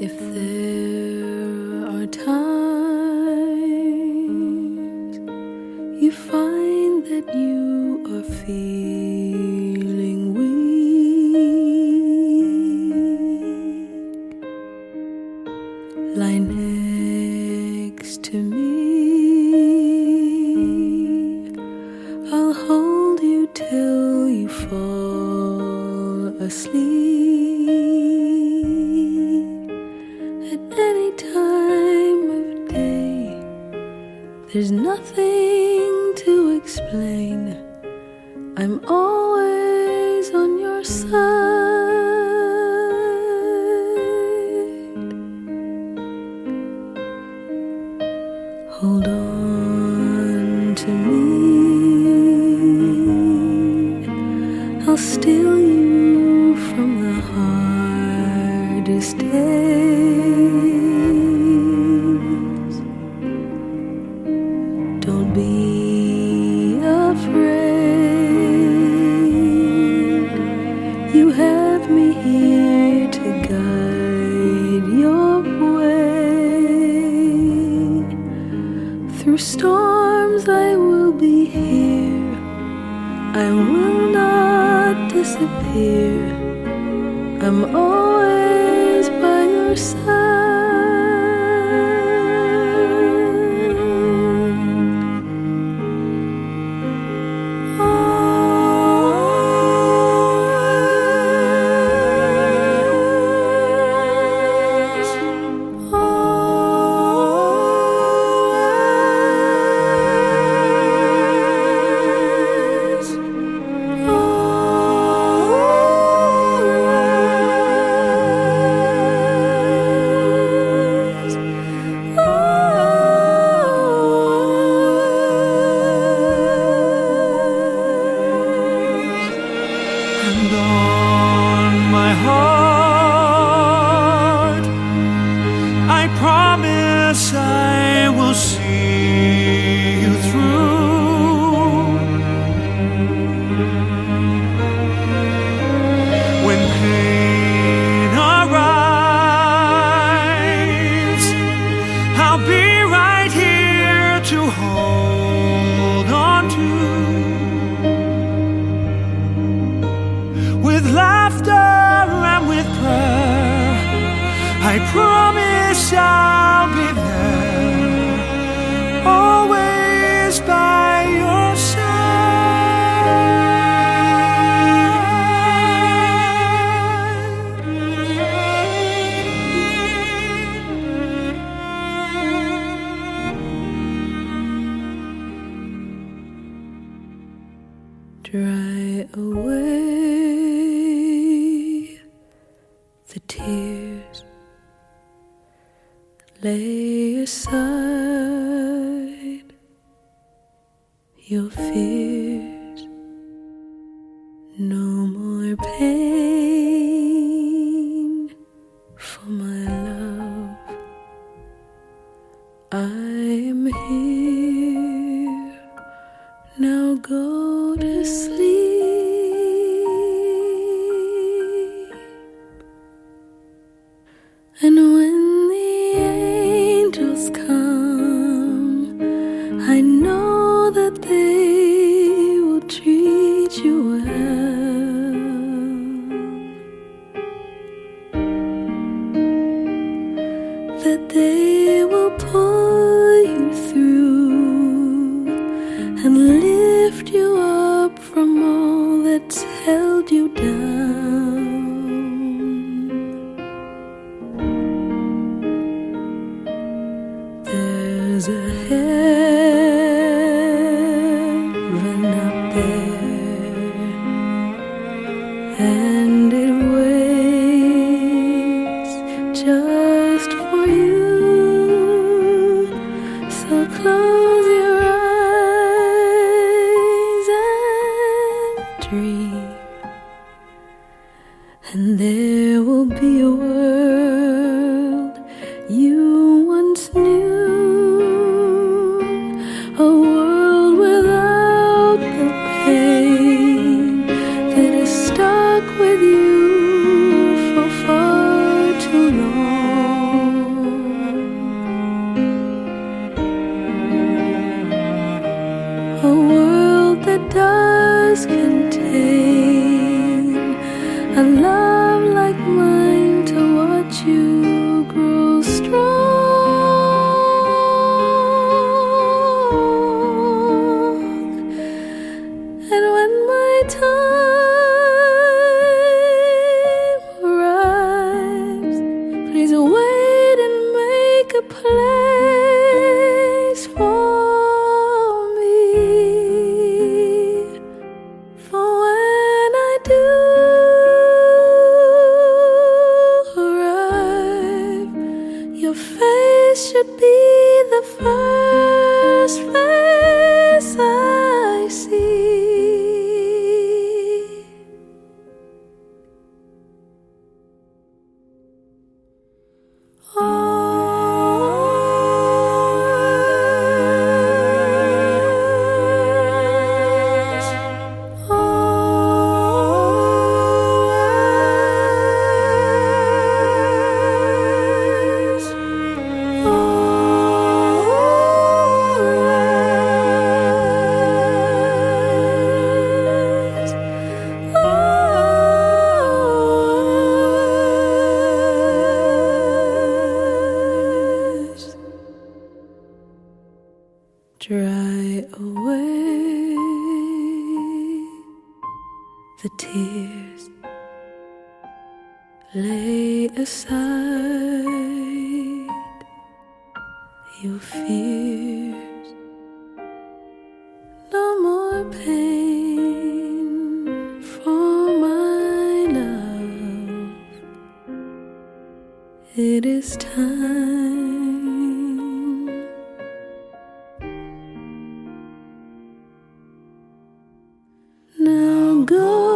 If there are times you find that you are feeling weak, lie next to me. I'll hold you till you fall asleep. At any time of day, there's nothing to explain. I'm always on your side. Hold on to me. I'll steal you from the hardest days. Don't be afraid. You have me here to guide your way. Through storms I will be here. I will not disappear. I'm always by your side. And on my heart, I promise I will see you through. When pain arrives, I'll be right here to hold on to. With laughter and with prayer, I promise I'll be there, always by your side. Dry away the tears, lay aside your fears. No more pain for my love. I am here, now go to sleep. And when the angels come, I know that they will treat you well, that they will pull you through and lift you up from all that's held you down. There's a heaven up there, and it waits just for you. So close your eyes and dream. a world that does contain a love like mine to watch you grow strong. And when my time arrives, please wait and make a place for me. For when I do arrive, your face should be the first face I see. Dry away the tears, lay aside your fears. No more pain for my love. It is time. Now go.